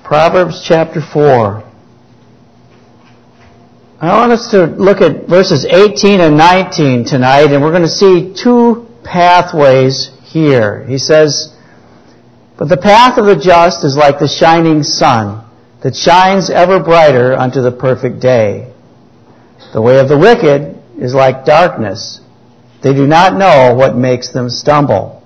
Proverbs chapter 4. I want us to look at verses 18 and 19 tonight, and we're going to see two pathways here. He says, "But the path of the just is like the shining sun, that shines ever brighter unto the perfect day. The way of the wicked is like darkness. They do not know what makes them stumble."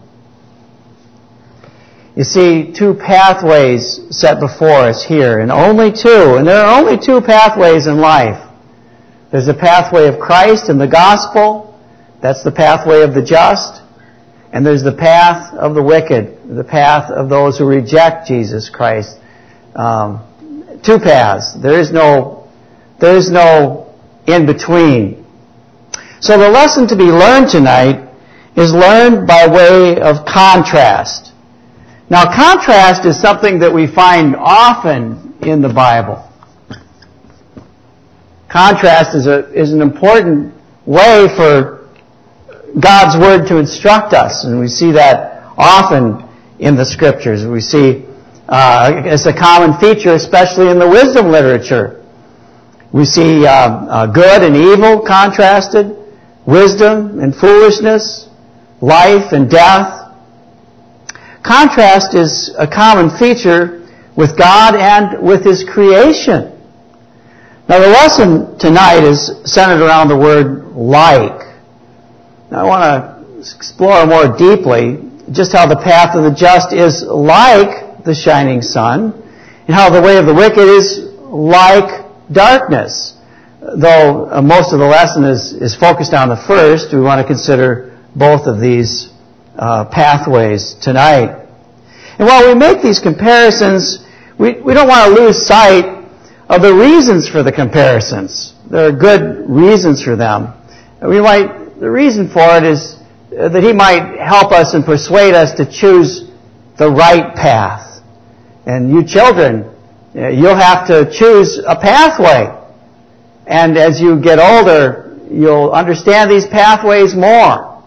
You see two pathways set before us here, and only two. And there are only two pathways in life. There's the pathway of Christ and the gospel. That's the pathway of the just. And there's the path of the wicked, the path of those who reject Jesus Christ. Two paths. There is no in between. So the lesson to be learned tonight is learned by way of contrast. Now, contrast is something that we find often in the Bible. Contrast is an important way for God's Word to instruct us, and we see that often in the Scriptures. We see it's a common feature, especially in the wisdom literature. We see good and evil contrasted, wisdom and foolishness, life and death. Contrast is a common feature with God and with His creation. Now, the lesson tonight is centered around the word like. Now, I want to explore more deeply just how the path of the just is like the shining sun, and how the way of the wicked is like darkness. Though most of the lesson is focused on the first, we want to consider both of these pathways tonight. And while we make these comparisons, we don't want to lose sight of the reasons for the comparisons. There are good reasons for them. The reason for it is that He might help us and persuade us to choose the right path. And you children, you'll have to choose a pathway. And as you get older, you'll understand these pathways more.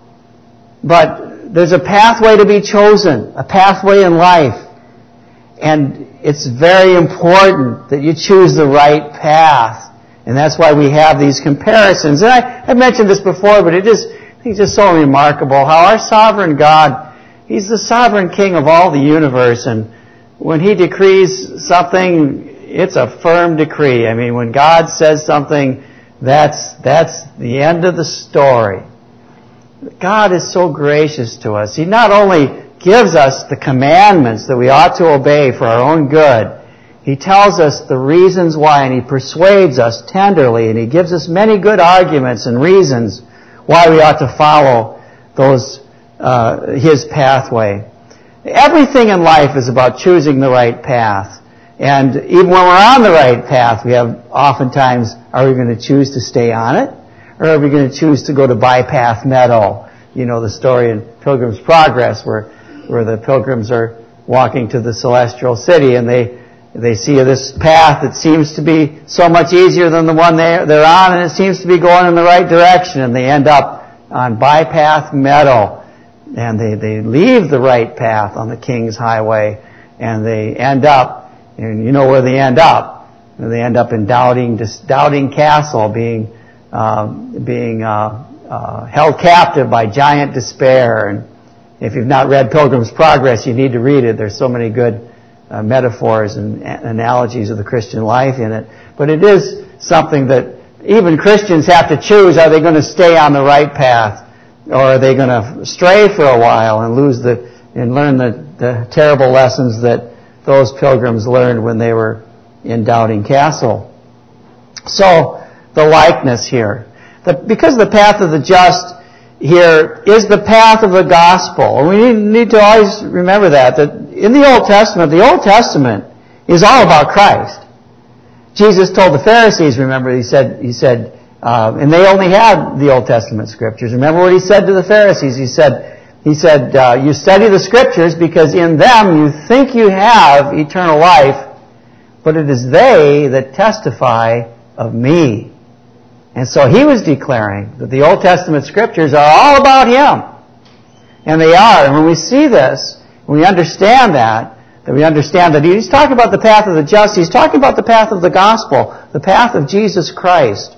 But there's a pathway to be chosen, a pathway in life. And it's very important that you choose the right path. And that's why we have these comparisons. And I've mentioned this before, but I think it's just so remarkable how our sovereign God, He's the sovereign King of all the universe. And when He decrees something, it's a firm decree. I mean, when God says something, that's the end of the story. God is so gracious to us. He not only gives us the commandments that we ought to obey for our own good, He tells us the reasons why, and He persuades us tenderly, and He gives us many good arguments and reasons why we ought to follow His pathway. Everything in life is about choosing the right path. And even when we're on the right path, we have oftentimes, are we going to choose to stay on it? Or are we going to choose to go to Bypath Meadow? You know the story in Pilgrim's Progress where the pilgrims are walking to the celestial city and they see this path that seems to be so much easier than the one they're on, and it seems to be going in the right direction, and they end up on Bypath Meadow. And they leave the right path on the King's Highway, and they end up, and you know where they end up. They end up in Doubting Castle, being held captive by giant despair. And if you've not read Pilgrim's Progress, you need to read it. There's so many good metaphors and analogies of the Christian life in it. But it is something that even Christians have to choose. Are they going to stay on the right path, or are they going to stray for a while and learn the terrible lessons that those pilgrims learned when they were in Doubting Castle? So, the likeness here. Because the path of the just here is the path of the gospel. And we need to always remember that in the Old Testament is all about Christ. Jesus told the Pharisees, remember, He said, and they only had the Old Testament scriptures. Remember what He said to the Pharisees? He said, you study the scriptures because in them you think you have eternal life, but it is they that testify of me. And so He was declaring that the Old Testament scriptures are all about Him. And they are. And when we see this, when we understand that, that we understand that he's talking about the path of the just. He's talking about the path of the gospel, the path of Jesus Christ.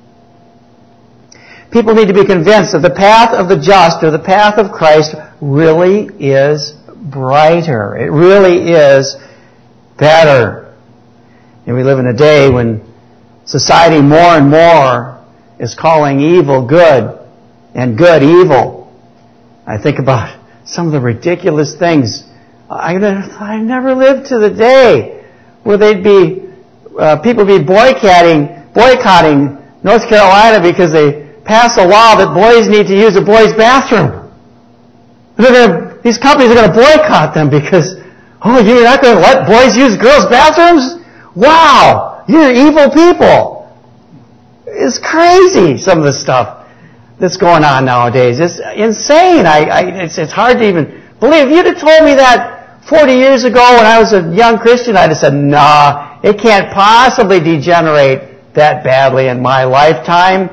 People need to be convinced that the path of the just, or the path of Christ, really is brighter. It really is better. And we live in a day when society more and more is calling evil good and good evil. I think about some of the ridiculous things. I never lived to the day where they'd be people be boycotting North Carolina because they pass a law that boys need to use a boys' bathroom. These companies are going to boycott them because, you're not going to let boys use girls' bathrooms? Wow, you're evil people. It's crazy, some of the stuff that's going on nowadays. It's insane. It's hard to even believe. If you'd have told me that 40 years ago when I was a young Christian, I'd have said, nah, it can't possibly degenerate that badly in my lifetime.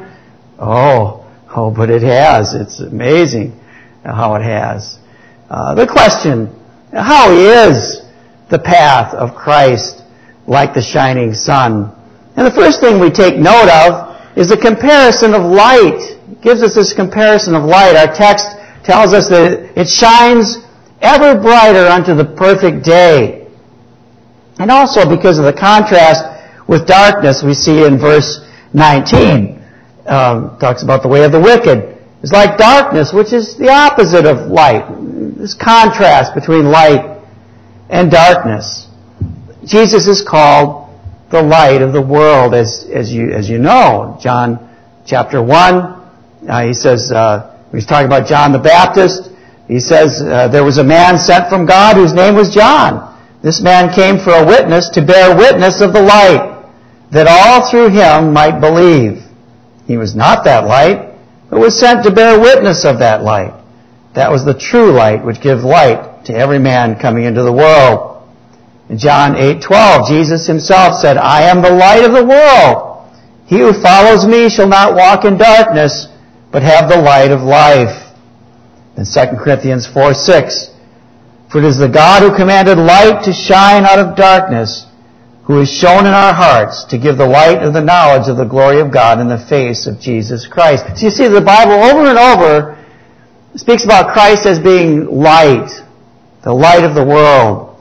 But it has. It's amazing how it has. The question, how is the path of Christ like the shining sun? And the first thing we take note of is the comparison of light. It gives us this comparison of light. Our text tells us that it shines ever brighter unto the perfect day. And also because of the contrast with darkness we see in verse 19. Talks about the way of the wicked. It's like darkness, which is the opposite of light. This contrast between light and darkness. Jesus is called the light of the world, as you know. John chapter 1, he says, he's talking about John the Baptist. He says, there was a man sent from God whose name was John. This man came for a witness, to bear witness of the light, that all through him might believe. He was not that light, but was sent to bear witness of that light. That was the true light, which gives light to every man coming into the world. In John 8:12, Jesus himself said, I am the light of the world. He who follows me shall not walk in darkness, but have the light of life. In 2 Corinthians 4:6, for it is the God who commanded light to shine out of darkness, who is shown in our hearts to give the light of the knowledge of the glory of God in the face of Jesus Christ. So you see, the Bible over and over speaks about Christ as being light, the light of the world.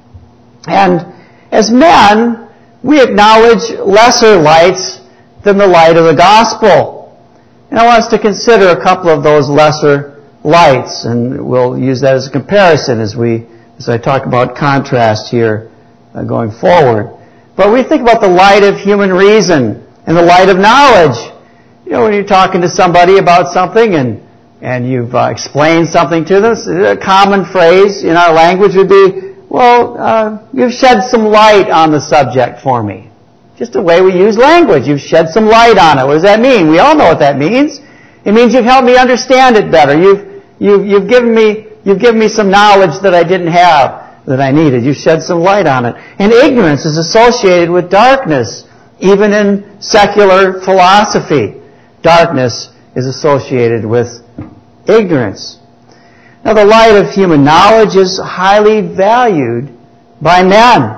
And as men, we acknowledge lesser lights than the light of the gospel. And I want us to consider a couple of those lesser lights, and we'll use that as a comparison as I talk about contrast here going forward. But we think about the light of human reason and the light of knowledge. When you're talking to somebody about something and you've explained something to them, a common phrase in our language would be, you've shed some light on the subject for me. Just the way we use language. You've shed some light on it. What does that mean? We all know what that means. It means you've helped me understand it better. You've given me some knowledge that I didn't have, that I needed. You shed some light on it. And ignorance is associated with darkness. Even in secular philosophy, darkness is associated with ignorance. Now, the light of human knowledge is highly valued by men.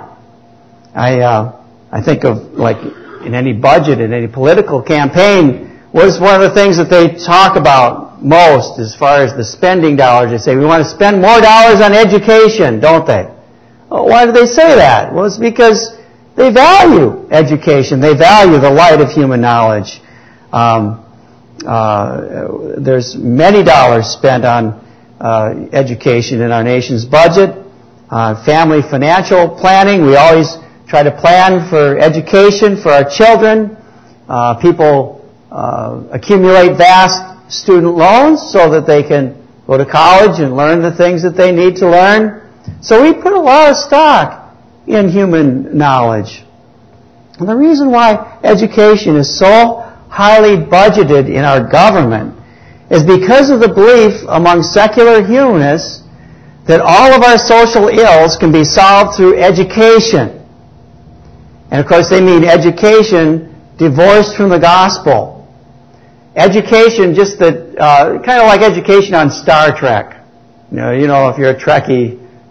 I think of, like, in any budget, in any political campaign, what is one of the things that they talk about most as far as the spending dollars? They say, we want to spend more dollars on education, don't they? Why do they say that? Well, it's because they value education. They value the light of human knowledge. There's many dollars spent on education in our nation's budget. Family financial planning. We always try to plan for education for our children. People accumulate vast student loans so that they can go to college and learn the things that they need to learn. So we put a lot of stock in human knowledge. And the reason why education is so highly budgeted in our government is because of the belief among secular humanists that all of our social ills can be solved through education. And of course they mean education divorced from the gospel. Education, kind of like education on Star Trek. You know, if you're a Trekkie,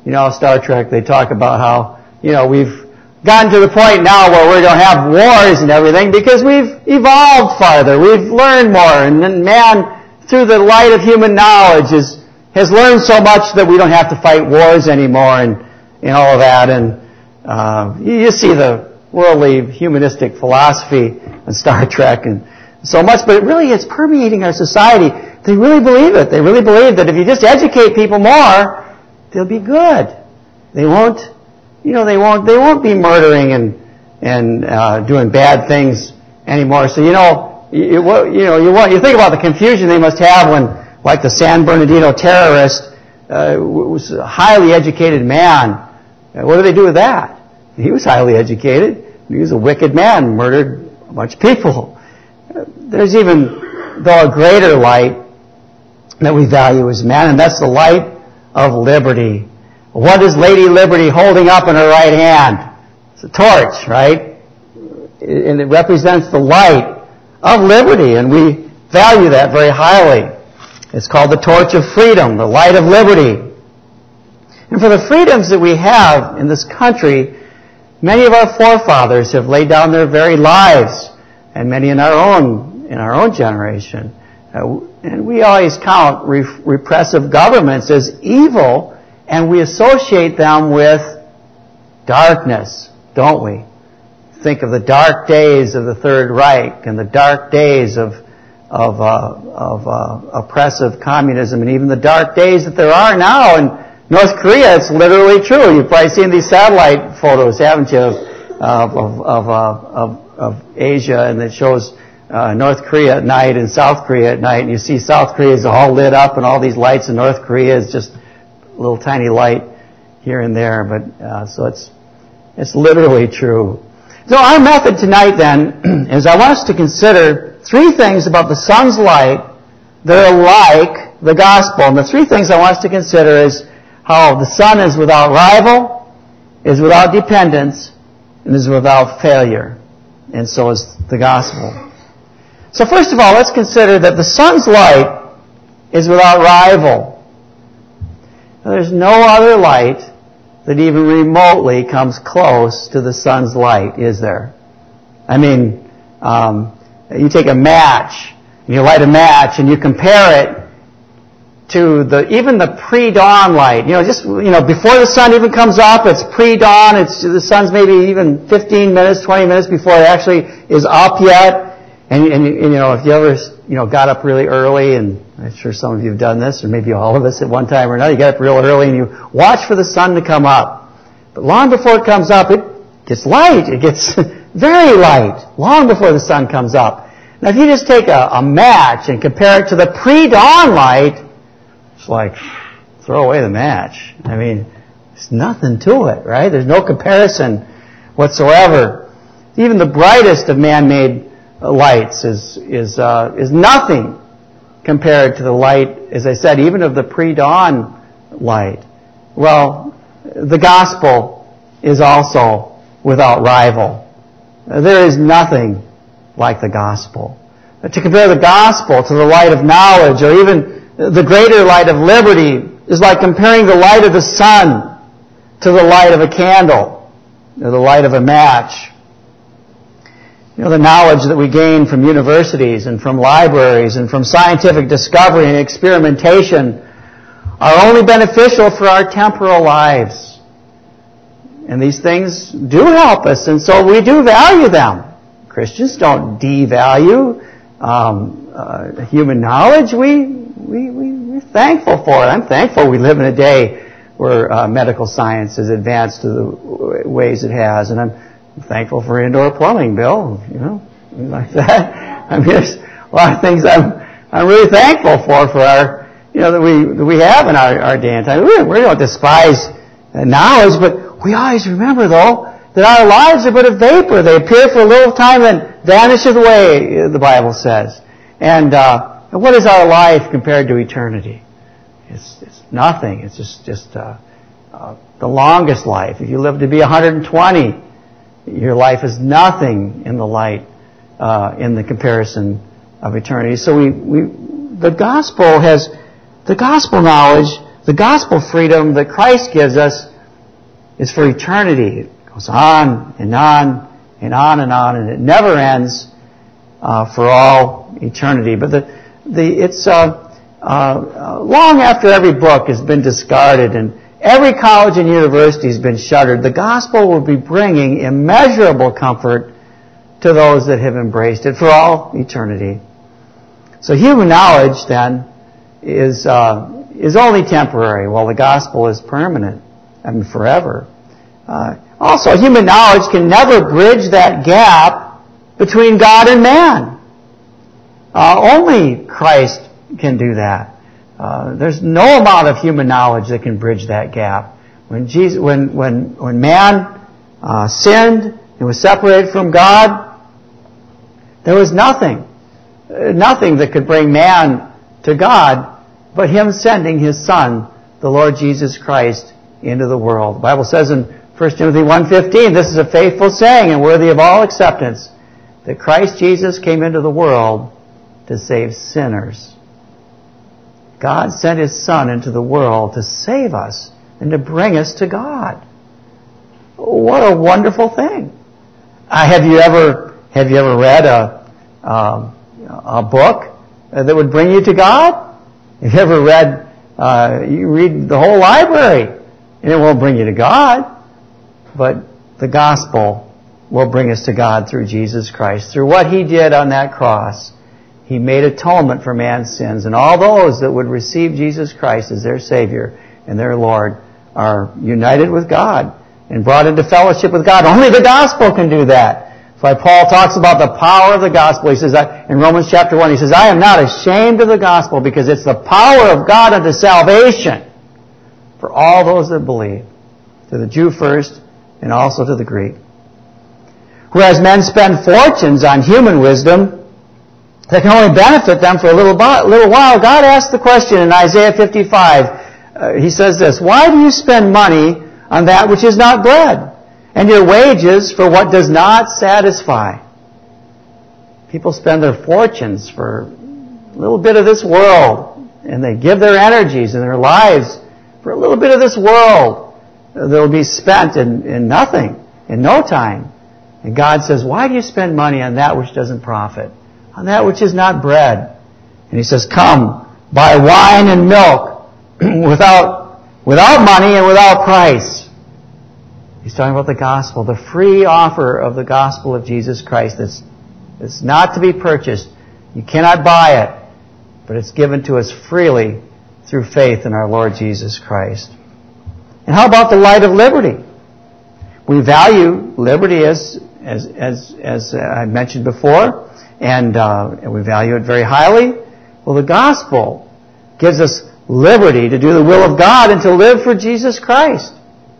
Star Trek, they talk about how, we've gotten to the point now where we don't have wars and everything because we've evolved farther. We've learned more. And then man, through the light of human knowledge, has learned so much that we don't have to fight wars anymore and all of that. And you see the worldly humanistic philosophy in Star Trek and so much, but it's permeating our society. They really believe it. They really believe that if you just educate people more, they'll be good. They won't be murdering and doing bad things anymore. So you think about the confusion they must have when, like the San Bernardino terrorist, was a highly educated man. What do they do with that? He was highly educated. He was a wicked man, murdered a bunch of people. There's even, though, a greater light that we value as men, and that's the light of liberty. What is Lady Liberty holding up in her right hand? It's a torch, right? And it represents the light of liberty, and we value that very highly. It's called the torch of freedom, the light of liberty. And for the freedoms that we have in this country, many of our forefathers have laid down their very lives, and many in our own generation. And we always count repressive governments as evil, and we associate them with darkness, don't we? Think of the dark days of the Third Reich and the dark days of oppressive communism, and even the dark days that there are now in North Korea. It's literally true. You've probably seen these satellite photos, haven't you, of Asia, and it shows North Korea at night and South Korea at night, and you see South Korea is all lit up, and all these lights in North Korea is just a little tiny light here and there. But so it's literally true. So our method tonight then is I want us to consider three things about the sun's light that are like the gospel. And the three things I want us to consider is how the sun is without rival, is without dependence, and is without failure. And so is the gospel. So first of all, let's consider that the sun's light is without rival. Now, there's no other light that even remotely comes close to the sun's light, is there? I mean, you take a match, and you light a match, and you compare it to even the pre-dawn light. Before the sun even comes up, it's pre-dawn. The sun's maybe even 15 minutes, 20 minutes before it actually is up yet. And if you ever got up really early, and I'm sure some of you have done this, or maybe all of us at one time or another, you get up real early and you watch for the sun to come up. But long before it comes up, it gets light. It gets very light, long before the sun comes up. Now, if you just take a match and compare it to the pre-dawn light, it's like, throw away the match. I mean, there's nothing to it, right? There's no comparison whatsoever. Even the brightest of man-made lights is nothing compared to the light, as I said, even of the pre-dawn light. Well, the gospel is also without rival. There is nothing like the gospel. To compare the gospel to the light of knowledge, or even the greater light of liberty, is like comparing the light of the sun to the light of a candle, or the light of a match. The knowledge that we gain from universities and from libraries and from scientific discovery and experimentation are only beneficial for our temporal lives. And these things do help us, and so we do value them. Christians don't devalue human knowledge. We're thankful for it. I'm thankful we live in a day where medical science has advanced to the ways it has, and I'm thankful for indoor plumbing, Bill. Like that. I mean, there's a lot of things I'm really thankful for our that we have in our day and time. We don't despise knowledge, but we always remember, though, that our lives are but a vapor. They appear for a little time and vanisheth away, the Bible says. And what is our life compared to eternity? It's nothing. It's just the longest life. If you live to be 120, your life is nothing in the light, in the comparison of eternity. So the gospel knowledge The gospel freedom that Christ gives us is for eternity. It goes on and on and on and on, and it never ends for all eternity. But it's long after every book has been discarded and every college and university has been shuttered, the gospel will be bringing immeasurable comfort to those that have embraced it for all eternity. So human knowledge then is only temporary, while the gospel is permanent and forever. Also, human knowledge can never bridge that gap between God and man. Only Christ can do that. There's no amount of human knowledge that can bridge that gap. When man sinned and was separated from God, there was nothing that could bring man to God but Him sending His Son, the Lord Jesus Christ, into the world. The Bible says in 1 Timothy 1:15, this is a faithful saying and worthy of all acceptance, that Christ Jesus came into the world to save sinners. God sent His Son into the world to save us and to bring us to God. What a wonderful thing. Have you ever read a book that would bring you to God? Have you ever read, you read the whole library and it won't bring you to God. But the gospel will bring us to God through Jesus Christ. Through what He did on that cross, He made atonement for man's sins. And all those that would receive Jesus Christ as their Savior and their Lord are united with God and brought into fellowship with God. Only the gospel can do that. That's why Paul talks about the power of the gospel. He says in Romans chapter 1, he says, I am not ashamed of the gospel because it's the power of God unto salvation for all those that believe, to the Jew first and also to the Greek. Whereas men spend fortunes on human wisdom that can only benefit them for a little while, God asks the question in Isaiah 55. He says this, why do you spend money on that which is not bread, and your wages for what does not satisfy? People spend their fortunes for a little bit of this world, and they give their energies and their lives for a little bit of this world that will be spent in nothing, in no time. And God says, why do you spend money on that which doesn't profit, on that which is not bread? And He says, come, buy wine and milk without money and without price. He's talking about the gospel, the free offer of the gospel of Jesus Christ that's not to be purchased. You cannot buy it, but it's given to us freely through faith in our Lord Jesus Christ. And how about the light of liberty? We value liberty as I mentioned before, and we value it very highly. Well, the gospel gives us liberty to do the will of God and to live for Jesus Christ.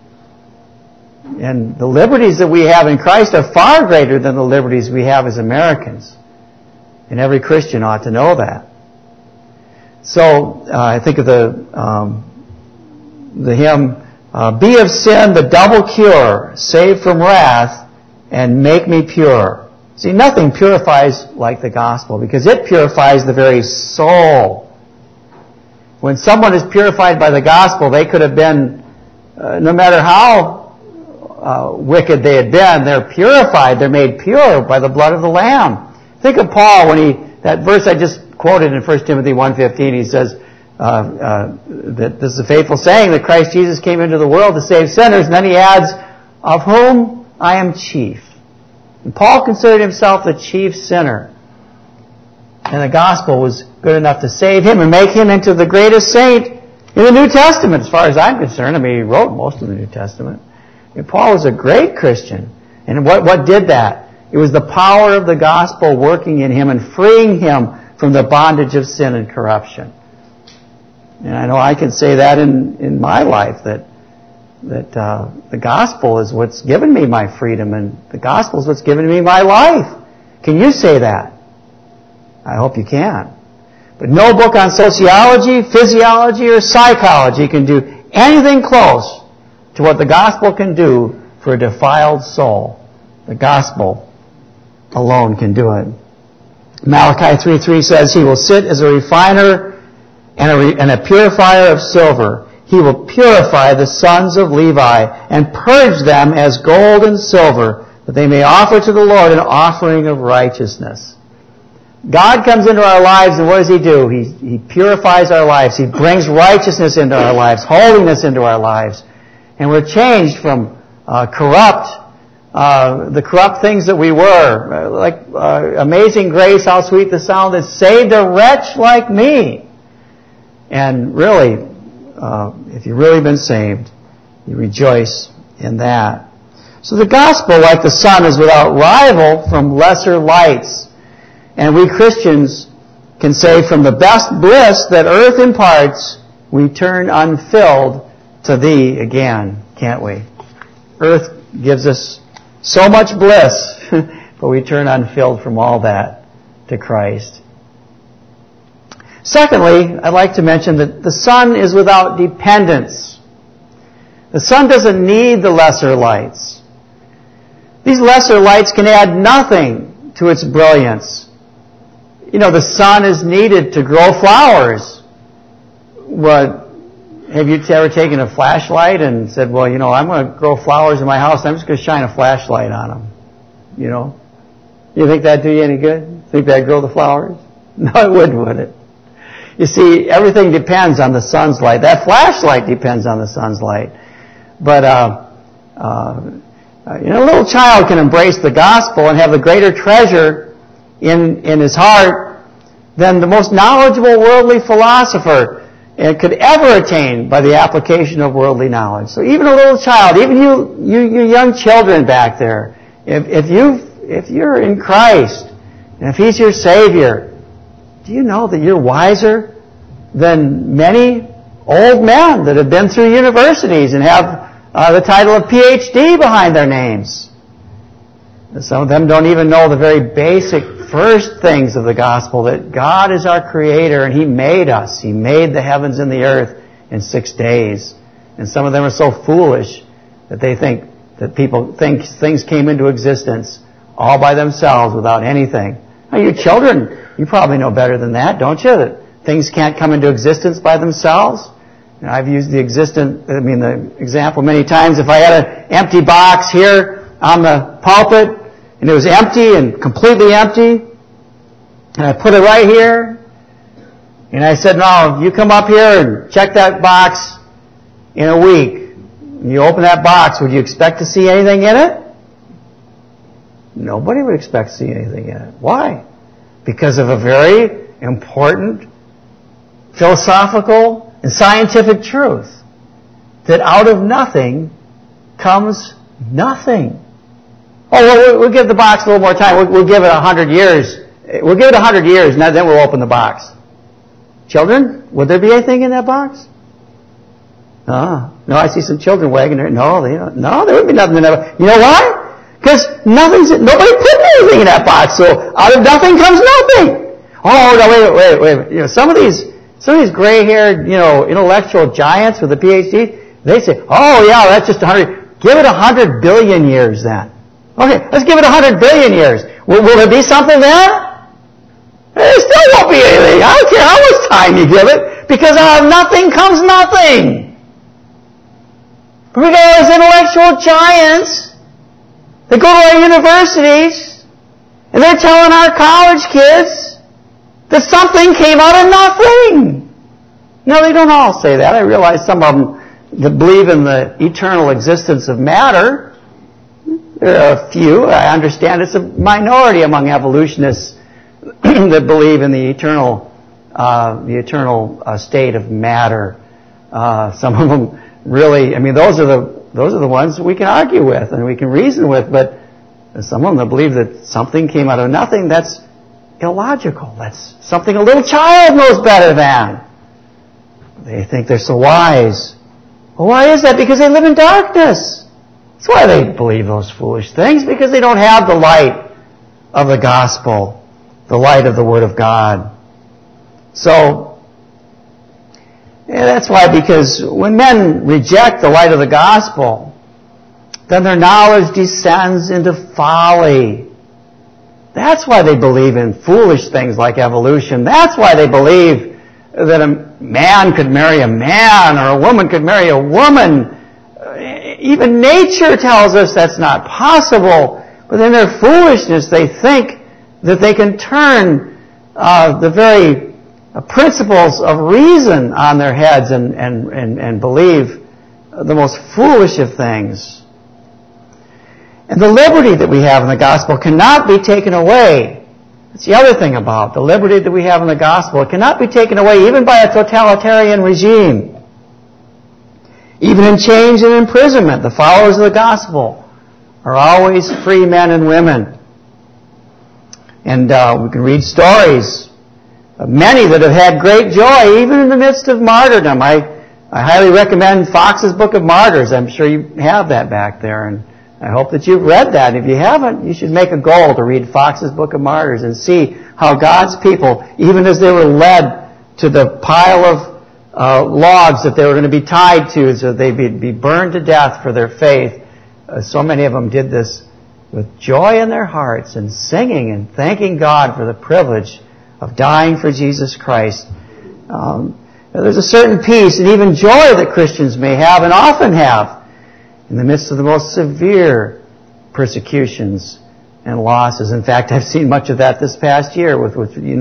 And the liberties that we have in Christ are far greater than the liberties we have as Americans. And every Christian ought to know that. So I think of the hymn, be of sin the double cure, save from wrath, and make me pure. See, nothing purifies like the gospel, because it purifies the very soul. When someone is purified by the gospel, they could have been, no matter how wicked they had been, they're purified, they're made pure by the blood of the Lamb. Think of Paul when that verse I just quoted in 1 Timothy 1:15, he says that this is a faithful saying that Christ Jesus came into the world to save sinners, and then he adds, of whom I am chief. And Paul considered himself the chief sinner. And the gospel was good enough to save him and make him into the greatest saint in the New Testament, as far as I'm concerned. I mean, he wrote most of the New Testament. And Paul was a great Christian. And what did that? It was the power of the gospel working in him and freeing him from the bondage of sin and corruption. And I know I can say that in my life, that the gospel is what's given me my freedom, and the gospel is what's given me my life. Can you say that? I hope you can. But no book on sociology, physiology, or psychology can do anything close to what the gospel can do for a defiled soul. The gospel alone can do it. Malachi 3:3 says, he will sit as a refiner and a purifier of silver. He will purify the sons of Levi and purge them as gold and silver, that they may offer to the Lord an offering of righteousness. God comes into our lives, and what does He do? He purifies our lives. He brings righteousness into our lives, holiness into our lives. And we're changed from the corrupt things that we were. Like Amazing Grace, how sweet the sound that saved a wretch like me. And really, if you've really been saved, you rejoice in that. So the gospel, like the sun, is without rival from lesser lights. And we Christians can say, from the best bliss that earth imparts, we turn unfilled to Thee again, can't we? Earth gives us so much bliss, but we turn unfilled from all that to Christ. Secondly, I'd like to mention that the sun is without dependence. The sun doesn't need the lesser lights. These lesser lights can add nothing to its brilliance. You know, the sun is needed to grow flowers. Have you ever taken a flashlight and said, well, you know, I'm going to grow flowers in my house, I'm just going to shine a flashlight on them? You know? You think that'd do you any good? Think that'd grow the flowers? No, it wouldn't, would it? You see, everything depends on the sun's light. That flashlight depends on the sun's light. But, a little child can embrace the gospel and have a greater treasure in his heart than the most knowledgeable worldly philosopher could ever attain by the application of worldly knowledge. So even a little child, even you young children back there, if you're in Christ, and if He's your Savior, do you know that you're wiser than many old men that have been through universities and have the title of PhD behind their names? Some of them don't even know the very basic first things of the gospel, that God is our Creator and He made us. He made the heavens and the earth in 6 days. And some of them are so foolish that they think that people think things came into existence all by themselves without anything. Now, you children, you probably know better than that, don't you? That things can't come into existence by themselves. And I've used the example many times. If I had an empty box here on the pulpit, and it was empty and completely empty, and I put it right here, and I said, no, you come up here and check that box in a week. And you open that box, would you expect to see anything in it? Nobody would expect to see anything in it. Why? Because of a very important philosophical and scientific truth, that out of nothing comes nothing. Oh, we'll give the box a little more time. We'll give it 100 years. We'll give it 100 years, and then we'll open the box. Children, would there be anything in that box? No, I see some children wagging their... No, there wouldn't be nothing in that box. You know why? Because nobody put anything in that box, so out of nothing comes nothing. Oh, no, wait. You know, some of these gray-haired, intellectual giants with a PhD, they say, oh, yeah, that's just 100... Give it 100 billion years then. Okay, let's give it 100 billion years. Will there be something there? There still won't be anything. I don't care how much time you give it, because out of nothing comes nothing. But we got all these intellectual giants that go to our universities, and they're telling our college kids that something came out of nothing. No, they don't all say that. I realize some of them that believe in the eternal existence of matter. There are a few. I understand it's a minority among evolutionists that believe in the eternal state of matter. Some of them really, those are the ones we can argue with and we can reason with. But some of them that believe that something came out of nothing, that's illogical. That's something a little child knows better than. They think they're so wise. Well, why is that? Because they live in darkness. That's why they believe those foolish things, because they don't have the light of the gospel, the light of the Word of God. So, that's why, because when men reject the light of the gospel, then their knowledge descends into folly. That's why they believe in foolish things like evolution. That's why they believe that a man could marry a man or a woman could marry a woman. Even nature tells us that's not possible. But in their foolishness, they think that they can turn the very principles of reason on their heads and believe the most foolish of things. And the liberty that we have in the gospel cannot be taken away. That's the other thing about the liberty that we have in the gospel. It cannot be taken away even by a totalitarian regime. Even in chains and imprisonment, the followers of the gospel are always free men and women. And we can read stories of many that have had great joy, even in the midst of martyrdom. I highly recommend Fox's Book of Martyrs. I'm sure you have that back there, and I hope that you've read that. If you haven't, you should make a goal to read Fox's Book of Martyrs and see how God's people, even as they were led to the pile of logs that they were going to be tied to so they'd be burned to death for their faith, so many of them did this with joy in their hearts and singing and thanking God for the privilege of dying for Jesus Christ. There's a certain peace and even joy that Christians may have and often have in the midst of the most severe persecutions and losses. In fact, I've seen much of that this past year with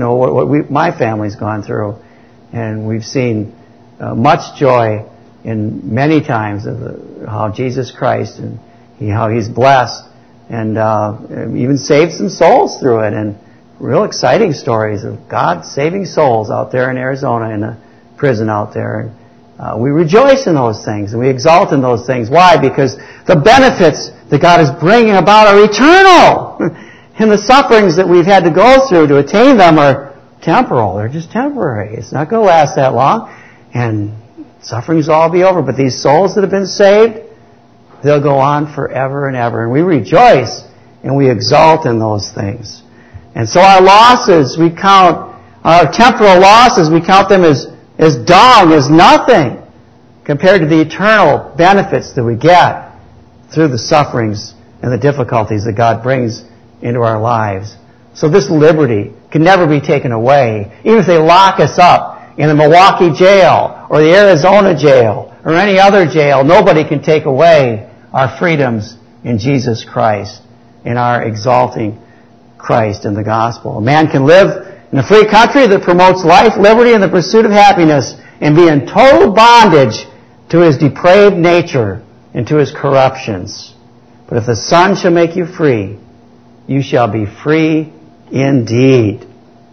my family's gone through, and we've seen much joy in many times of how Jesus Christ and how He's blessed and even saved some souls through it, and real exciting stories of God saving souls out there in Arizona in a prison out there. And we rejoice in those things and we exalt in those things. Why? Because the benefits that God is bringing about are eternal. And the sufferings that we've had to go through to attain them are temporal. They're just temporary. It's not going to last that long. And sufferings will all be over. But these souls that have been saved, they'll go on forever and ever. And we rejoice and we exalt in those things. And so our losses, we count, our temporal losses, we count them as dung, as nothing, compared to the eternal benefits that we get through the sufferings and the difficulties that God brings into our lives. So this liberty can never be taken away. Even if they lock us up in the Milwaukee jail or the Arizona jail or any other jail, nobody can take away our freedoms in Jesus Christ, in our exalting Christ in the gospel. A man can live in a free country that promotes life, liberty, and the pursuit of happiness and be in total bondage to his depraved nature and to his corruptions. But if the Son shall make you free, you shall be free indeed.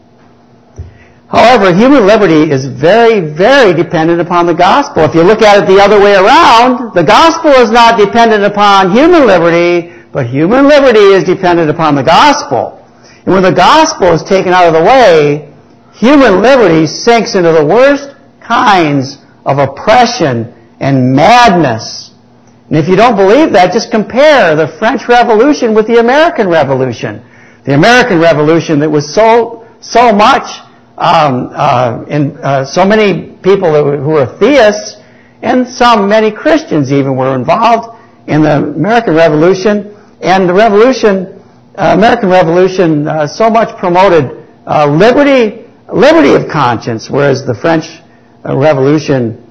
However, human liberty is very, very dependent upon the gospel. If you look at it the other way around, the gospel is not dependent upon human liberty, but human liberty is dependent upon the gospel. And when the gospel is taken out of the way, human liberty sinks into the worst kinds of oppression and madness. And if you don't believe that, just compare the French Revolution with the American Revolution. The American Revolution that was so much, so many people who were theists, and many Christians even were involved in the American Revolution. And the American Revolution so much promoted liberty of conscience, whereas the French Revolution,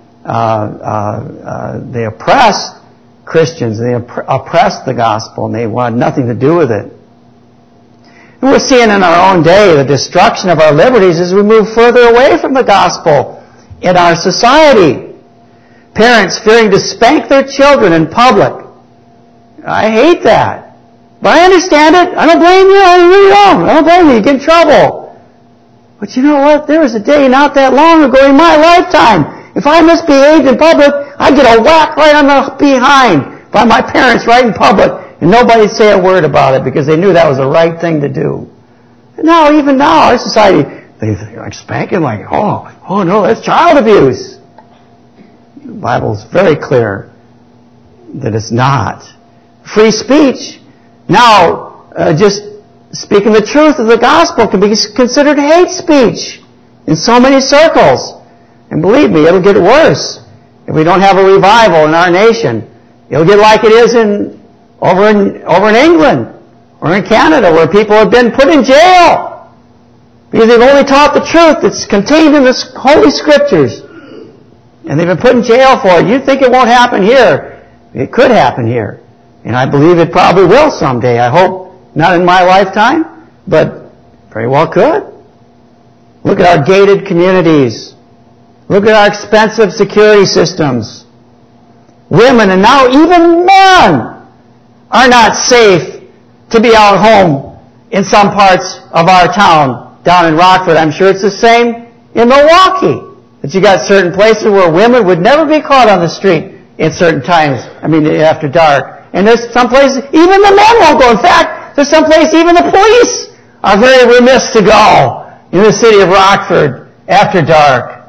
they oppressed Christians, they oppressed the gospel, and they wanted nothing to do with it. And we're seeing in our own day the destruction of our liberties as we move further away from the gospel in our society. Parents fearing to spank their children in public. I hate that. But I understand it. I don't blame you. I really don't. I don't blame you. You get in trouble. But you know what? There was a day not that long ago in my lifetime. If I misbehaved in public, I'd get a whack right on the behind by my parents right in public. And nobody'd say a word about it because they knew that was the right thing to do. And now, even now, our society, they like spanking like, oh no, that's child abuse. The Bible's very clear that it's not. Free speech. Now, just speaking the truth of the gospel can be considered hate speech in so many circles. And believe me, it'll get worse if we don't have a revival in our nation. It'll get like it is over in England or in Canada, where people have been put in jail Because they've only taught the truth that's contained in the Holy Scriptures. And they've been put in jail for it. You think it won't happen here. It could happen here. And I believe it probably will someday. I hope not in my lifetime, but very well could. Look at our gated communities. Look at our expensive security systems. Women and now even men are not safe to be out home in some parts of our town. Down in Rockford, I'm sure it's the same in Milwaukee. That you got certain places where women would never be caught on the street in certain times, after dark. And there's some places, even the men won't go. In fact, there's some places even the police are very remiss to go in the city of Rockford after dark.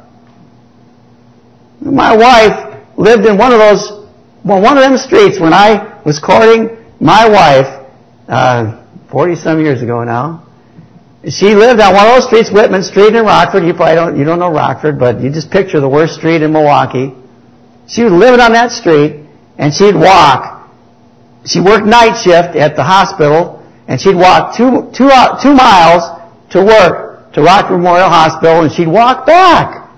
My wife lived in one of them streets when I was courting my wife, 40-some years ago now. She lived on one of those streets, Whitman Street in Rockford. You don't know Rockford, but you just picture the worst street in Milwaukee. She was living on that street, and she'd walk. She worked night shift at the hospital, and she'd walk 2 miles to work, to Rockford Memorial Hospital, and she'd walk back.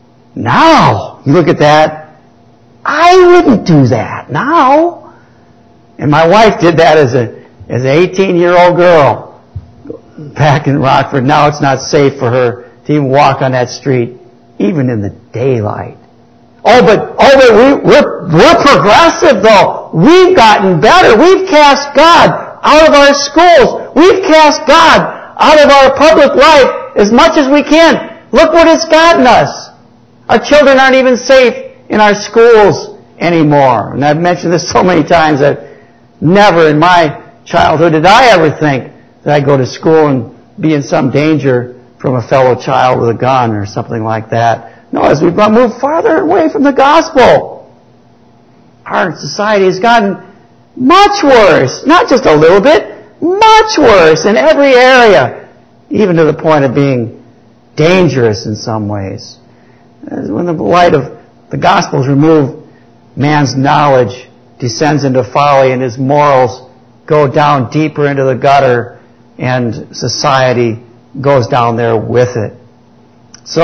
Now, you look at that, I wouldn't do that now. And my wife did that as an 18-year-old girl back in Rockford. Now it's not safe for her to even walk on that street, even in the daylight. But we're progressive though. We've gotten better. We've cast God out of our schools. We've cast God out of our public life as much as we can. Look what it's gotten us. Our children aren't even safe in our schools anymore. And I've mentioned this so many times that never in my childhood did I ever think that I'd go to school and be in some danger from a fellow child with a gun or something like that. No, as we've moved farther away from the gospel, our society has gotten much worse. Not just a little bit, much worse in every area, even to the point of being dangerous in some ways. When the light of the gospel is removed, man's knowledge descends into folly and his morals go down deeper into the gutter, and society goes down there with it. So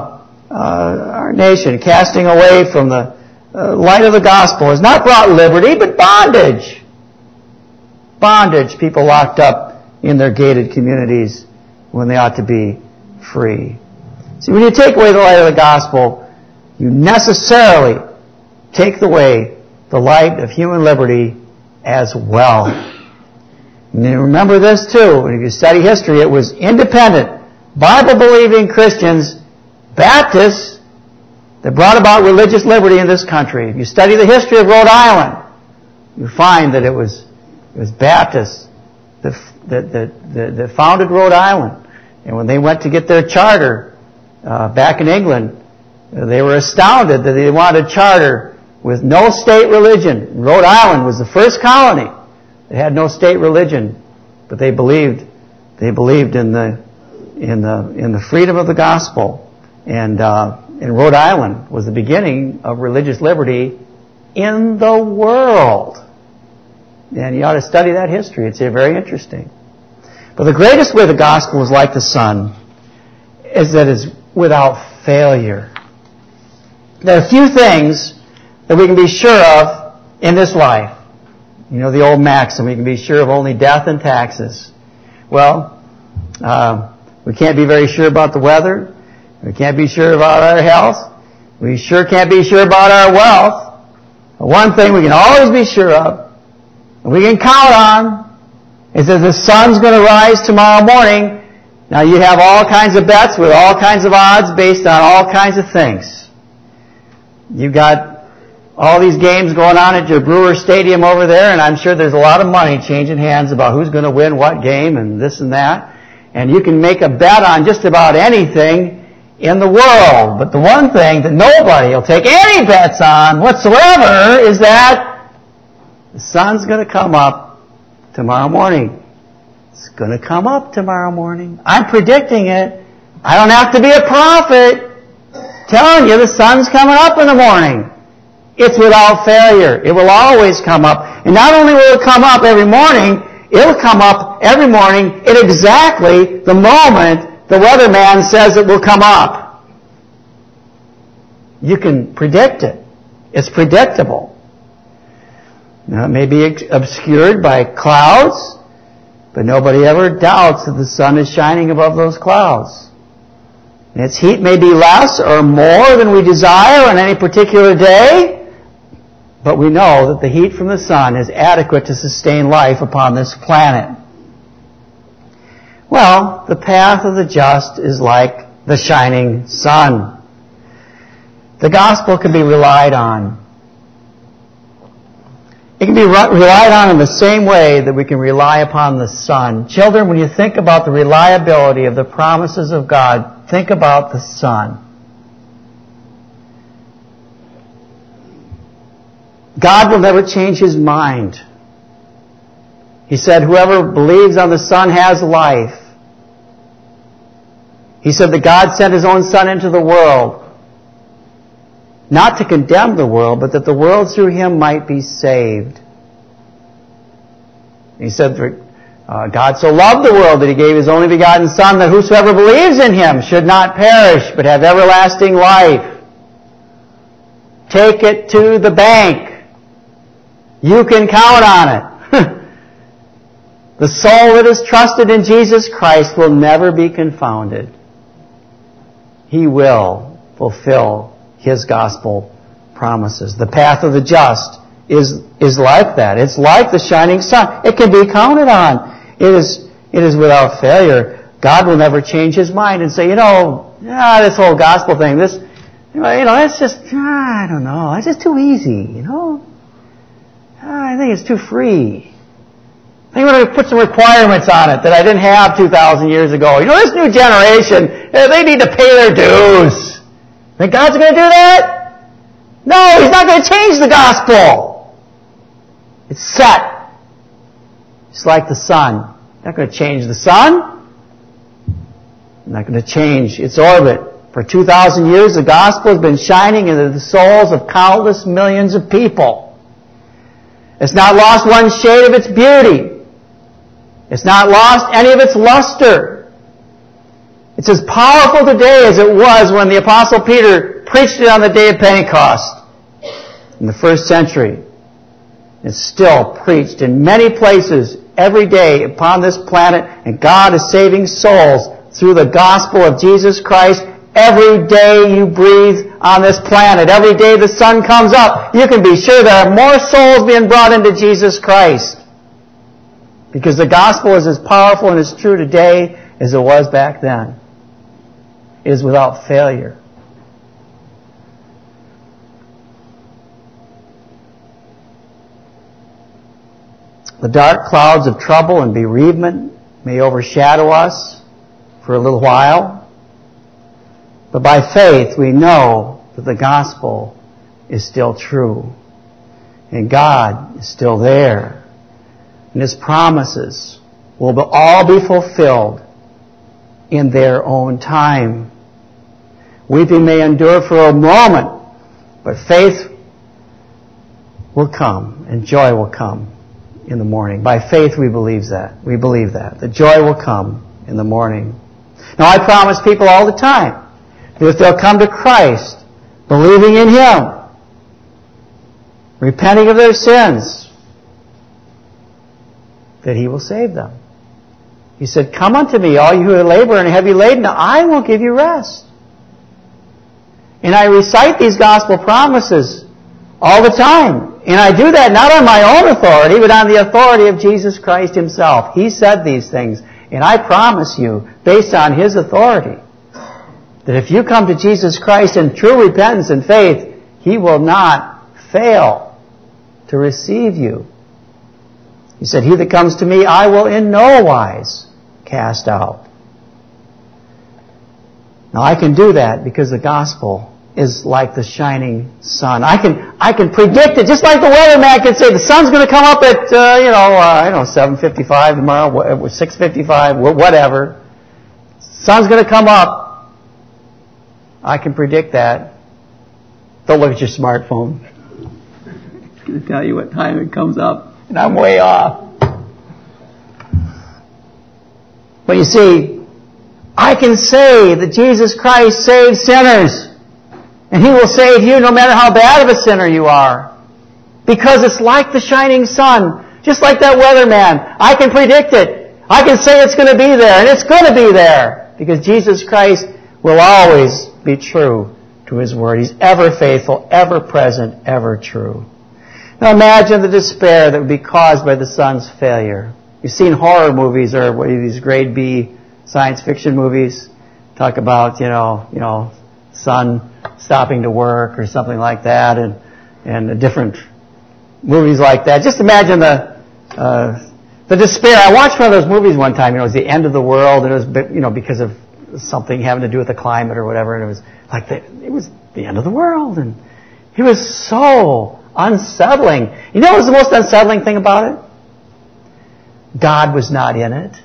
our nation, casting away from the light of the gospel, has not brought liberty, but bondage. Bondage, people locked up in their gated communities when they ought to be free. See, when you take away the light of the gospel, you necessarily take away the light of human liberty as well. And you remember this too. If you study history, it was independent, Bible-believing Christians, Baptists, that brought about religious liberty in this country. If you study the history of Rhode Island, you find that it was Baptists that founded Rhode Island. And when they went to get their charter back in England, they were astounded that they wanted a charter with no state religion. Rhode Island was the first colony that had no state religion, but they believed in the freedom of the gospel. And Rhode Island was the beginning of religious liberty in the world. And you ought to study that history. It's very interesting. But the greatest way the gospel is like the sun is that it's without failure. There are few things that we can be sure of in this life. You know the old maxim, we can be sure of only death and taxes. Well, we can't be very sure about the weather. We can't be sure about our health. We sure can't be sure about our wealth. But one thing we can always be sure of, and we can count on, is that the sun's going to rise tomorrow morning. Now you have all kinds of bets with all kinds of odds based on all kinds of things. You've got all these games going on at your Brewer Stadium over there, and I'm sure there's a lot of money changing hands about who's going to win what game and this and that. And you can make a bet on just about anything in the world. But the one thing that nobody will take any bets on whatsoever is that the sun's going to come up tomorrow morning. It's going to come up tomorrow morning. I'm predicting it. I don't have to be a prophet telling you the sun's coming up in the morning. It's without failure. It will always come up. And not only will it come up every morning, it will come up every morning at exactly the moment the weatherman says it will come up. You can predict it. It's predictable. Now, it may be obscured by clouds, but nobody ever doubts that the sun is shining above those clouds. And its heat may be less or more than we desire on any particular day, but we know that the heat from the sun is adequate to sustain life upon this planet. Well, the path of the just is like the shining sun. The gospel can be relied on. It can be relied on in the same way that we can rely upon the sun. Children, when you think about the reliability of the promises of God, think about the sun. God will never change His mind. He said, whoever believes on the Son has life. He said that God sent His own Son into the world, not to condemn the world, but that the world through Him might be saved. He said, God so loved the world that He gave His only begotten Son, that whosoever believes in Him should not perish, but have everlasting life. Take it to the bank. You can count on it. The soul that is trusted in Jesus Christ will never be confounded. He will fulfill His gospel promises. The path of the just is like that. It's like the shining sun. It can be counted on. It is without failure. God will never change His mind and say, this whole gospel thing, that's just, I don't know, it's just too easy, I think it's too free. I think we're going to put some requirements on it that I didn't have 2,000 years ago. This new generation, they need to pay their dues. Think God's going to do that? No, He's not going to change the gospel. It's set. It's like the sun. Not going to change the sun. Not going to change its orbit. For 2,000 years, the gospel has been shining into the souls of countless millions of people. It's not lost one shade of its beauty. It's not lost any of its luster. It's as powerful today as it was when the Apostle Peter preached it on the day of Pentecost in the first century. It's still preached in many places every day upon this planet, and God is saving souls through the gospel of Jesus Christ. Every day you breathe on this planet, every day the sun comes up, you can be sure there are more souls being brought into Jesus Christ. Because the gospel is as powerful and as true today as it was back then. It is without failure. The dark clouds of trouble and bereavement may overshadow us for a little while. But by faith we know that the gospel is still true. And God is still there. And His promises will all be fulfilled in their own time. Weeping may endure for a moment, but faith will come and joy will come in the morning. By faith we believe that. We believe that. The joy will come in the morning. Now I promise people all the time that if they'll come to Christ, believing in Him, repenting of their sins, that He will save them. He said, come unto me, all you who are labor and heavy laden, I will give you rest. And I recite these gospel promises all the time. And I do that not on my own authority, but on the authority of Jesus Christ Himself. He said these things. And I promise you, based on His authority, that if you come to Jesus Christ in true repentance and faith, He will not fail to receive you. He said, he that comes to me, I will in no wise cast out. Now I can do that because the gospel is like the shining sun. I can predict it, just like the weatherman can say the sun's going to come up at 7:55 tomorrow, 6:55, whatever. Sun's going to come up. I can predict that. Don't look at your smartphone. It's going to tell you what time it comes up, and I'm way off. But you see, I can say that Jesus Christ saves sinners. And He will save you no matter how bad of a sinner you are. Because it's like the shining sun. Just like that weatherman. I can predict it. I can say it's going to be there. And it's going to be there. Because Jesus Christ will always be true to His Word. He's ever faithful, ever present, ever true. Now imagine the despair that would be caused by the sun's failure. You've seen horror movies or these grade B science fiction movies. Talk about, sun stopping to work or something like that, and different movies like that. Just imagine the despair. I watched one of those movies one time. It was the end of the world, and it was because of something having to do with the climate or whatever. And it was like it was the end of the world, and it was so unsettling. You know what was the most unsettling thing about it? God was not in it.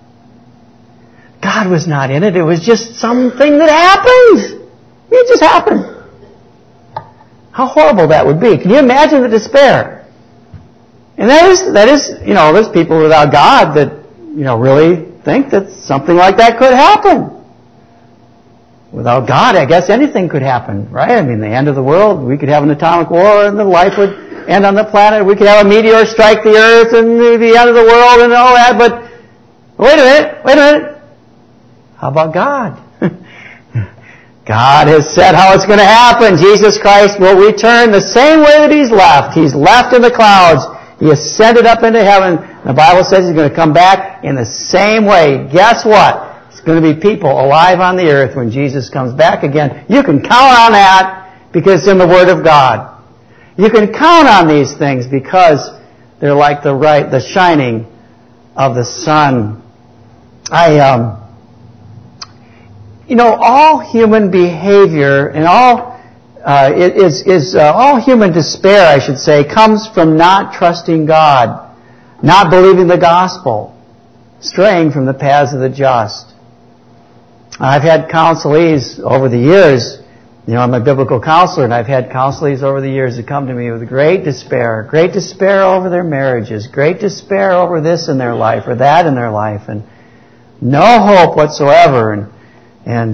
God was not in it. It was just something that happened. It just happened. How horrible that would be. Can you imagine the despair? And that is, there's people without God that, really think that something like that could happen. Without God, I guess anything could happen, right? I mean, the end of the world, we could have an atomic war and the life would end on the planet. We could have a meteor strike the earth and the end of the world and all that, but wait a minute. How about God? God has said how it's going to happen. Jesus Christ will return the same way that He's left. He's left in the clouds. He ascended up into heaven. The Bible says He's going to come back in the same way. Guess what? It's going to be people alive on the earth when Jesus comes back again. You can count on that because it's in the Word of God. You can count on these things because they're like the shining of the sun. All human behavior and all human despair, I should say, comes from not trusting God, not believing the gospel, straying from the paths of the just. I've had counselees over the years. I'm a biblical counselor, and I've had counselees over the years that come to me with great despair over their marriages, great despair over this in their life or that in their life, and no hope whatsoever. And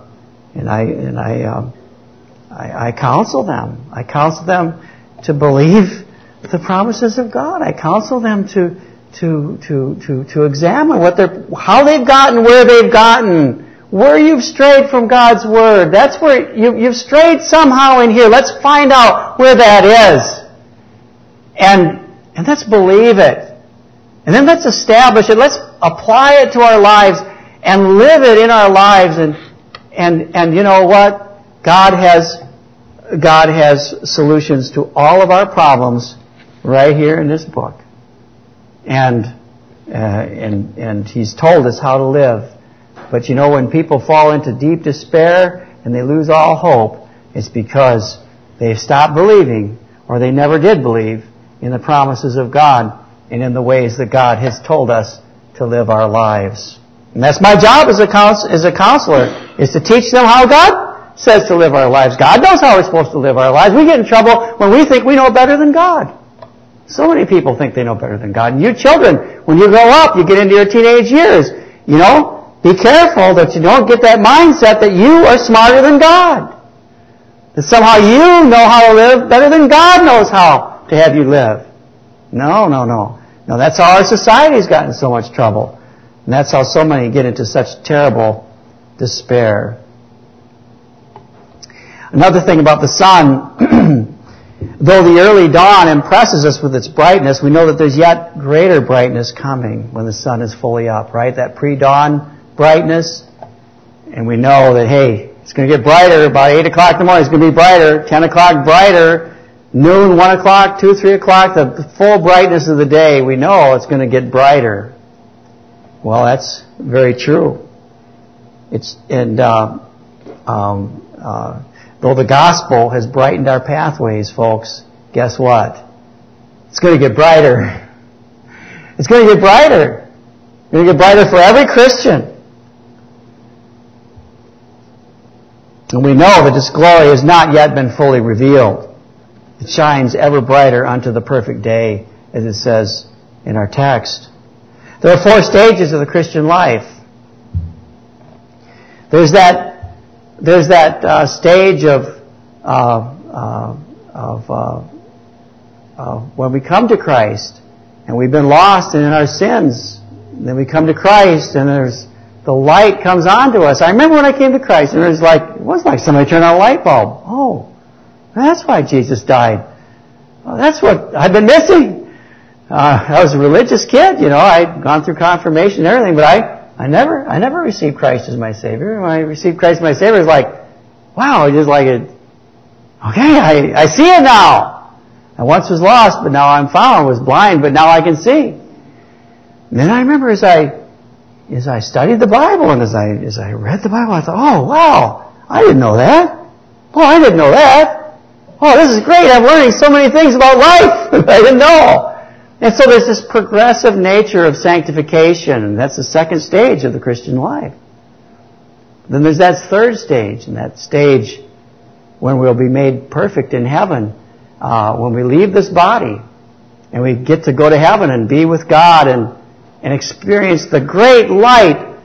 I counsel them. I counsel them to believe the promises of God. I counsel them to examine how they've gotten where they've gotten, where you've strayed from God's Word. That's where you've strayed somehow in here. Let's find out where that is. And let's believe it. And then let's establish it. Let's apply it to our lives and live it in our lives. And you know what? God has solutions to all of our problems right here in this book. And He's told us how to live. But when people fall into deep despair and they lose all hope, it's because they've stopped believing, or they never did believe, in the promises of God and in the ways that God has told us to live our lives. And that's my job as a counselor, is to teach them how God says to live our lives. God knows how we're supposed to live our lives. We get in trouble when we think we know better than God. So many people think they know better than God. And you children, when you grow up, you get into your teenage years, be careful that you don't get that mindset that you are smarter than God. That somehow you know how to live better than God knows how to have you live. No. No, that's how our society's gotten in so much trouble. And that's how so many get into such terrible despair. Another thing about the sun, though the early dawn impresses us with its brightness, we know that there's yet greater brightness coming when the sun is fully up, right? That pre-dawn brightness. And we know that, hey, it's going to get brighter about 8 o'clock in the morning. It's going to be brighter. 10 o'clock brighter. Noon, 1 o'clock, 2, 3 o'clock, the full brightness of the day. We know it's going to get brighter. Well, that's very true. Though the gospel has brightened our pathways, folks, guess what? It's going to get brighter. It's going to get brighter. It's going to get brighter for every Christian. And we know that its glory has not yet been fully revealed. It shines ever brighter unto the perfect day, as it says in our text. There are 4 stages of the Christian life. There's that stage of when we come to Christ and we've been lost and in our sins. And then we come to Christ and the light comes on to us. I remember when I came to Christ and it was like somebody turned on a light bulb. Oh, that's why Jesus died. Oh, that's what I've been missing. I was a religious kid, I'd gone through confirmation and everything, but I never received Christ as my Savior. When I received Christ as my Savior, it was like, wow, just like it. Okay, I see it now. I once was lost, but now I'm found. I was blind, but now I can see. And then I remember as I studied the Bible and as I read the Bible, I thought, oh wow, I didn't know that. Oh, I didn't know that. Oh, this is great. I'm learning so many things about life that I didn't know. And so there's this progressive nature of sanctification, and that's the second stage of the Christian life. Then there's that third stage, and that stage when we'll be made perfect in heaven, when we leave this body, and we get to go to heaven and be with God and experience the great light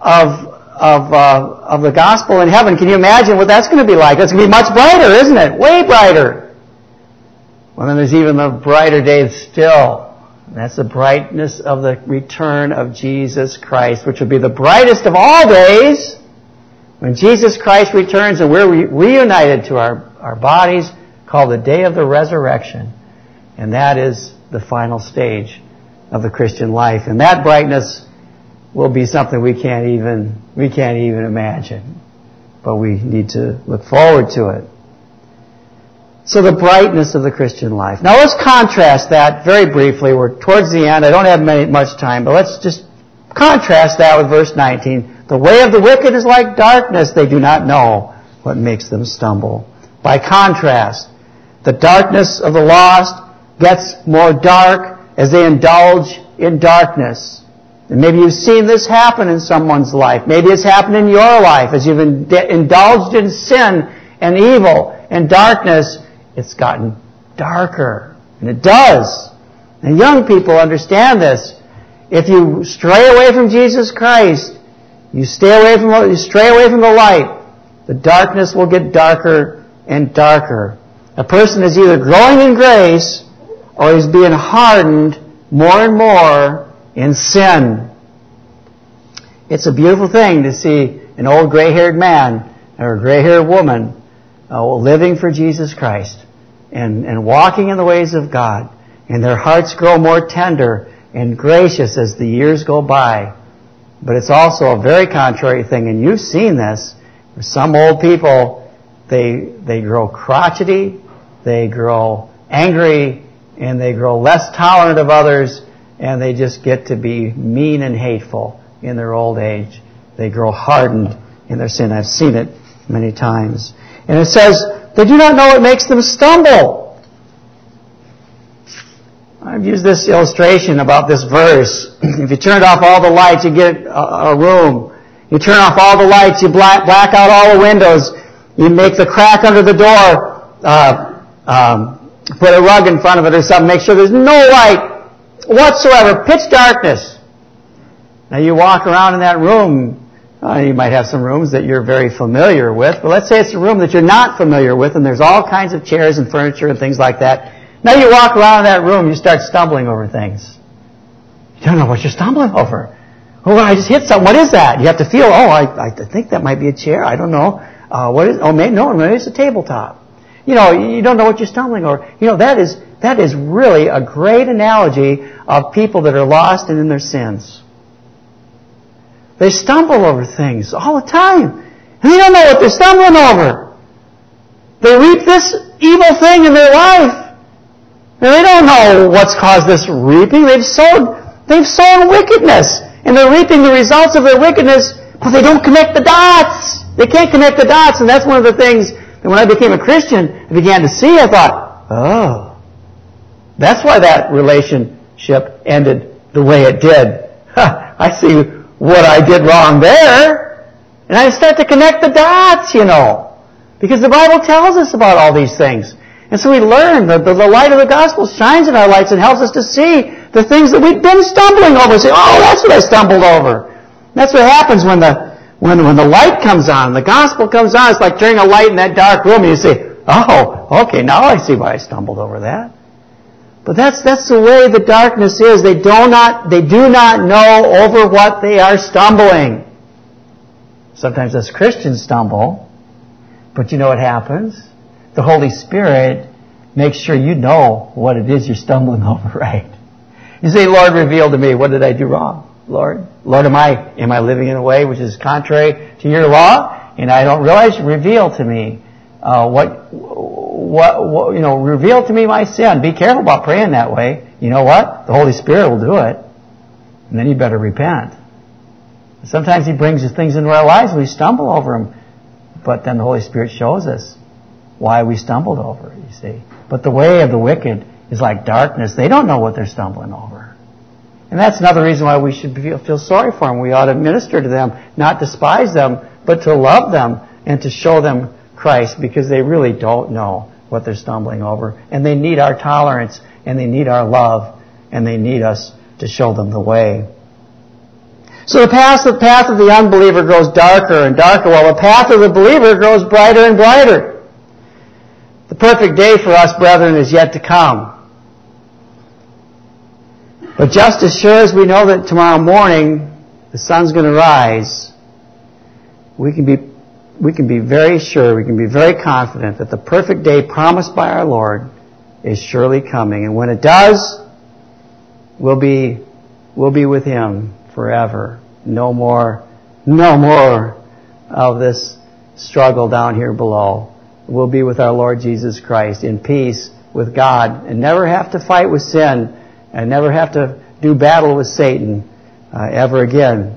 of the gospel in heaven. Can you imagine what that's going to be like? It's going to be much brighter, isn't it? Way brighter. Well, then there's even the brighter days still. That's the brightness of the return of Jesus Christ, which will be the brightest of all days. When Jesus Christ returns and we're reunited to our bodies, called the day of the resurrection. And that is the final stage of the Christian life. And that brightness will be something we can't even imagine. But we need to look forward to it. So the brightness of the Christian life. Now let's contrast that very briefly. We're towards the end. I don't have much time, but let's just contrast that with verse 19. The way of the wicked is like darkness. They do not know what makes them stumble. By contrast, the darkness of the lost gets more dark as they indulge in darkness. And maybe you've seen this happen in someone's life. Maybe it's happened in your life as you've indulged in sin and evil and darkness. It's gotten darker. And it does. And young people understand this. If you stray away from Jesus Christ, you stray away from the light, the darkness will get darker and darker. A person is either growing in grace or he's being hardened more and more in sin. It's a beautiful thing to see an old gray-haired man or a gray-haired woman living for Jesus Christ and walking in the ways of God. And their hearts grow more tender and gracious as the years go by. But it's also a very contrary thing, and you've seen this. Some old people, they grow crotchety, they grow angry, and they grow less tolerant of others, and they just get to be mean and hateful in their old age. They grow hardened in their sin. I've seen it many times. And it says, they do not know what makes them stumble. I've used this illustration about this verse. If you turned off all the lights, you get a room. You turn off all the lights, you black out all the windows. You make the crack under the door, put a rug in front of it or something, make sure there's no light whatsoever, pitch darkness. Now you walk around in that room. You might have some rooms that you're very familiar with, but let's say it's a room that you're not familiar with, and there's all kinds of chairs and furniture and things like that. Now you walk around in that room, you start stumbling over things. You don't know what you're stumbling over. Oh, I just hit something. What is that? You have to feel, I think that might be a chair. I don't know. Maybe it's a tabletop. You don't know what you're stumbling over. That is really a great analogy of people that are lost and in their sins. They stumble over things all the time. And they don't know what they're stumbling over. They reap this evil thing in their life. And they don't know what's caused this reaping. They've sown wickedness. And they're reaping the results of their wickedness, but they don't connect the dots. They can't connect the dots. And that's one of the things that when I became a Christian, I began to see. I thought, oh, that's why that relationship ended the way it did. I see what I did wrong there. And I start to connect the dots, because the Bible tells us about all these things. And so we learn that the light of the gospel shines in our lights and helps us to see the things that we've been stumbling over. Say, oh, that's what I stumbled over. And that's what happens when When the light comes on, the gospel comes on, it's like turning a light in that dark room and you say, oh, okay, now I see why I stumbled over that. But that's the way the darkness is. They do not know over what they are stumbling. Sometimes us Christians stumble, but you know what happens? The Holy Spirit makes sure you know what it is you're stumbling over, right? You say, Lord, reveal to me, what did I do wrong? Lord, am I living in a way which is contrary to your law? And I don't realize, reveal to me reveal to me my sin. Be careful about praying that way. You know what? The Holy Spirit will do it. And then you better repent. Sometimes He brings things into our lives and we stumble over them. But then the Holy Spirit shows us why we stumbled over it, you see. But the way of the wicked is like darkness. They don't know what they're stumbling over. And that's another reason why we should feel sorry for them. We ought to minister to them, not despise them, but to love them and to show them Christ, because they really don't know what they're stumbling over. And they need our tolerance, and they need our love, and they need us to show them the way. So the path of the unbeliever grows darker and darker, while the path of the believer grows brighter and brighter. The perfect day for us, brethren, is yet to come. But just as sure as we know that tomorrow morning the sun's going to rise, we can be very sure, we can be very confident that the perfect day promised by our Lord is surely coming. And when it does, we'll be with Him forever. No more of this struggle down here below. We'll be with our Lord Jesus Christ in peace with God and never have to fight with sin and never have to do battle with Satan ever again.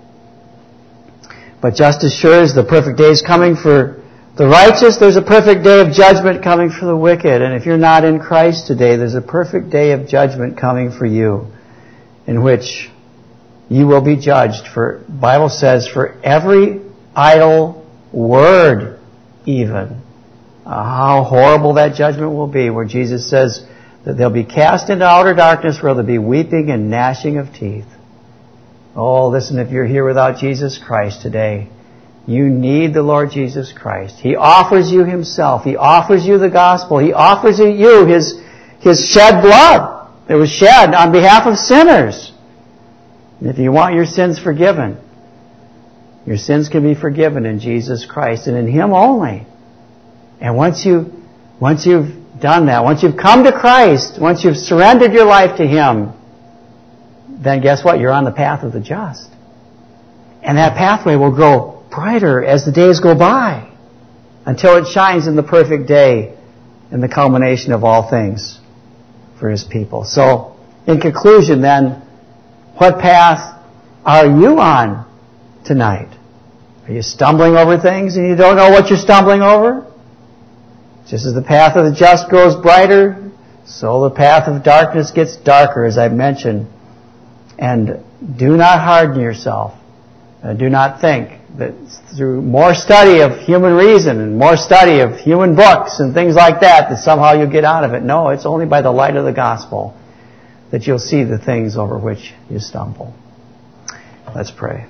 But just as sure as the perfect day is coming for the righteous, there's a perfect day of judgment coming for the wicked. And if you're not in Christ today, there's a perfect day of judgment coming for you, in which you will be judged for, the Bible says, for every idle word even. How horrible that judgment will be, where Jesus says that they'll be cast into outer darkness where there'll be weeping and gnashing of teeth. Oh, listen, if you're here without Jesus Christ today, you need the Lord Jesus Christ. He offers you Himself. He offers you the gospel. He offers you His shed blood that was shed on behalf of sinners. And if you want your sins forgiven, your sins can be forgiven in Jesus Christ and in Him only. And once you've done that, once you've come to Christ, once you've surrendered your life to Him, then guess what? You're on the path of the just. And that pathway will grow brighter as the days go by until it shines in the perfect day and the culmination of all things for His people. So, in conclusion then, what path are you on tonight? Are you stumbling over things and you don't know what you're stumbling over? Just as the path of the just grows brighter, so the path of darkness gets darker, as I've mentioned. And do not harden yourself. Do not think that through more study of human reason and more study of human books and things like that somehow you'll get out of it. No, it's only by the light of the gospel that you'll see the things over which you stumble. Let's pray.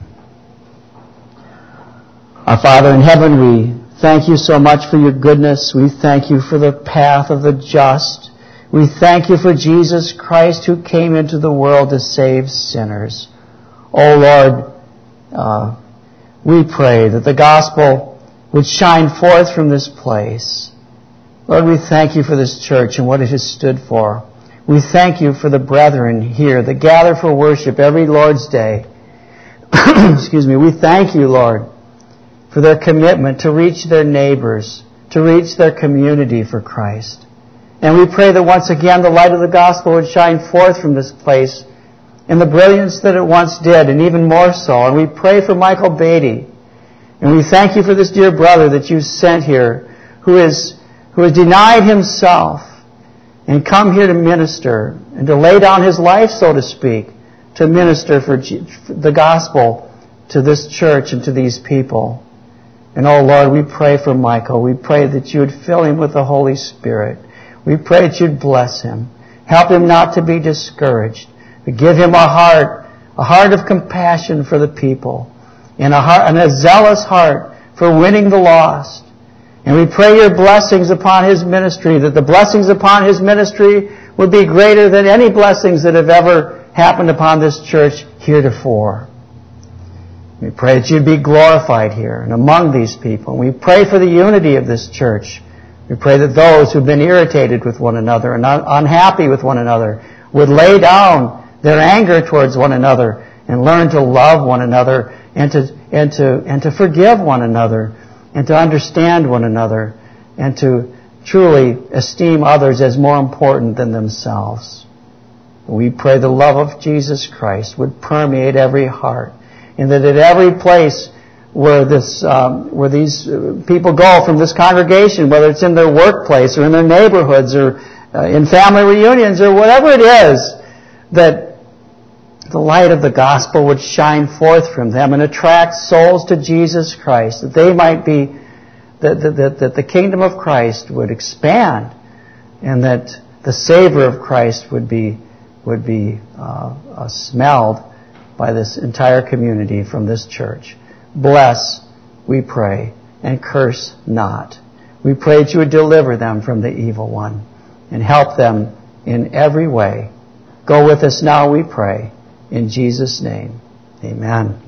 Our Father in heaven, we thank You so much for Your goodness. We thank You for the path of the just. We thank You for Jesus Christ who came into the world to save sinners. Oh Lord, we pray that the gospel would shine forth from this place. Lord, we thank You for this church and what it has stood for. We thank You for the brethren here that gather for worship every Lord's Day. Excuse me. We thank You, Lord, for their commitment to reach their neighbors, to reach their community for Christ. And we pray that once again the light of the gospel would shine forth from this place in the brilliance that it once did, and even more so. And we pray for Michael Beatty. And we thank You for this dear brother that You sent here, who has denied himself and come here to minister and to lay down his life, so to speak, to minister for the gospel to this church and to these people. And oh Lord, we pray for Michael. We pray that You would fill him with the Holy Spirit. We pray that You'd bless him. Help him not to be discouraged. But give him a heart of compassion for the people. in a zealous heart for winning the lost. And we pray your blessings upon his ministry, that the blessings upon his ministry would be greater than any blessings that have ever happened upon this church heretofore. We pray that you'd be glorified here and among these people. We pray for the unity of this church. We pray that those who've been irritated with one another and unhappy with one another would lay down their anger towards one another and learn to love one another and to forgive one another and to understand one another and to truly esteem others as more important than themselves. We pray the love of Jesus Christ would permeate every heart, and that at every place where these people go from this congregation, whether it's in their workplace or in their neighborhoods or in family reunions or whatever it is, that the light of the gospel would shine forth from them and attract souls to Jesus Christ, that they might be, that the kingdom of Christ would expand, and that the savor of Christ would be smelled by this entire community from this church. Bless, we pray, and curse not. We pray that you would deliver them from the evil one and help them in every way. Go with us now, we pray. In Jesus' name, amen.